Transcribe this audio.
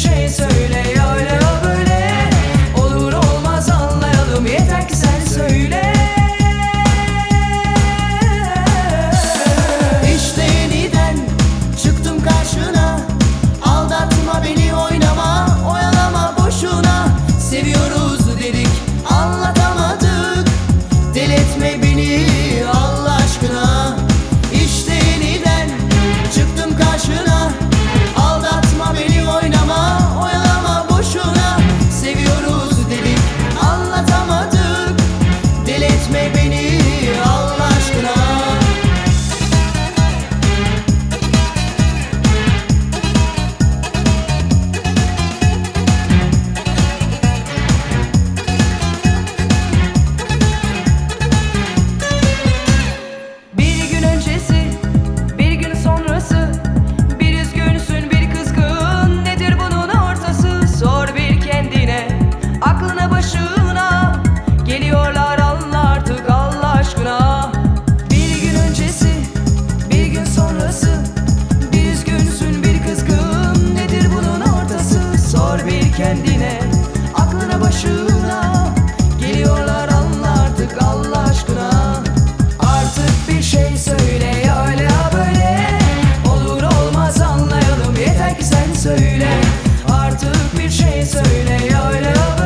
şey söyle ya öyle ya böyle. Olur olmaz anlayalım, yeter ki sen söyle. İşte yeniden çıktım karşına. Aldatma beni, oynama, oyalama boşuna. Seviyoruz dedik, anlatamadık. Deletme beni Allah aşkına. İşte yeniden çıktım karşına. Aldatma beni, oynama, oyalama boşuna. Seviyoruz dedik, anlatamadık. Deletme beni Allah aşkına. Bir gün öncesi, bir gün sonrası. Bir üzgünsün, bir kızgın. Nedir bunun ortası? Sor bir kendine, aklına başına. Geliyorlar, anla artık Allah aşkına. Bir gün öncesi, bir gün sonrası. Bir üzgünsün, bir kızgın. Nedir bunun ortası? Sor bir kendine, aklına başına. Geliyorlar, anla artık Allah aşkına. Artık bir şey söyle ya öyle ya böyle. Olur olmaz anlayalım, yeter ki sen söyle. Artık bir şey söyle ya öyle ya böyle.